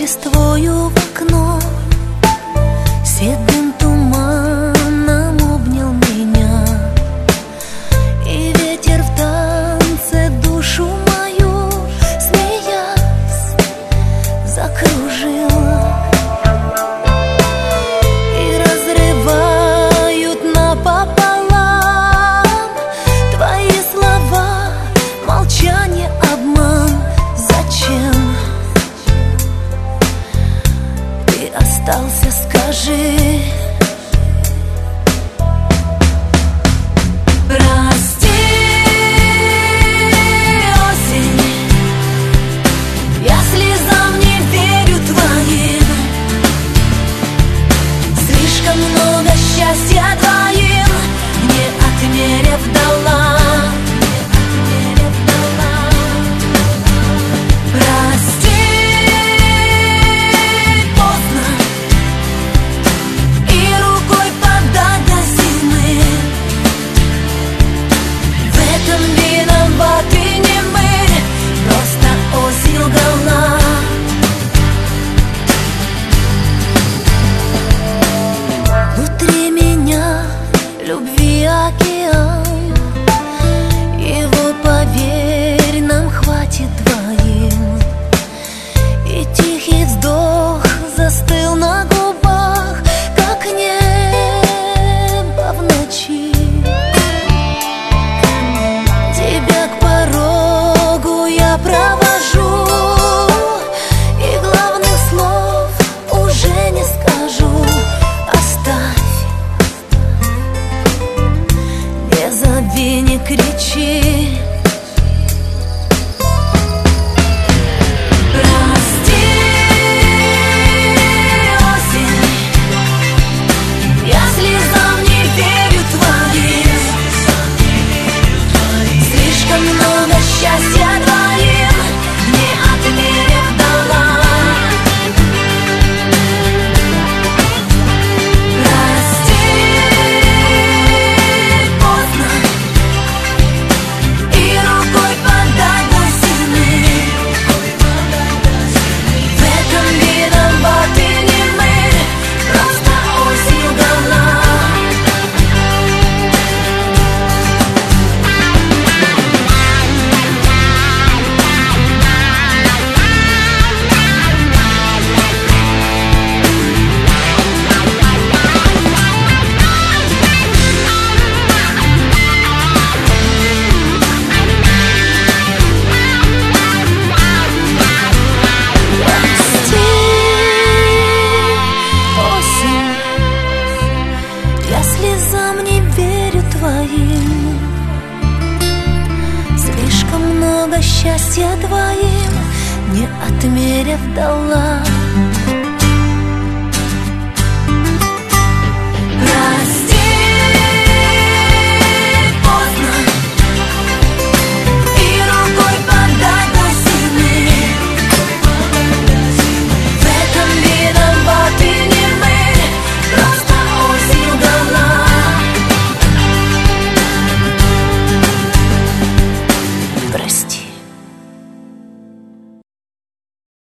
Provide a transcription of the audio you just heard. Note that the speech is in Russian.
листвою в окно, седым туманом обнял меня, и ветер в танце душу мою, смеясь, закружил. И разрывают напополам твои слова, молчание, обман. Зачем ты остался, скажи? Прости, осень, я слезам не верю твоим. Слишком много счастья твоим не отмерев дала. Любви океан, его, поверь, нам хватит двоим. И тихий вздох застыл на губах, как небо в ночи. Тебя к порогу я провожу, и главных слов уже не скажу. Оставь, не зови, не кричи. Прости, осень, я слезам не верю твоим. Слишком много счастья твоим не отмерев дала. Слезам не верю твоим. Слишком много счастья твоим не отмерев дала.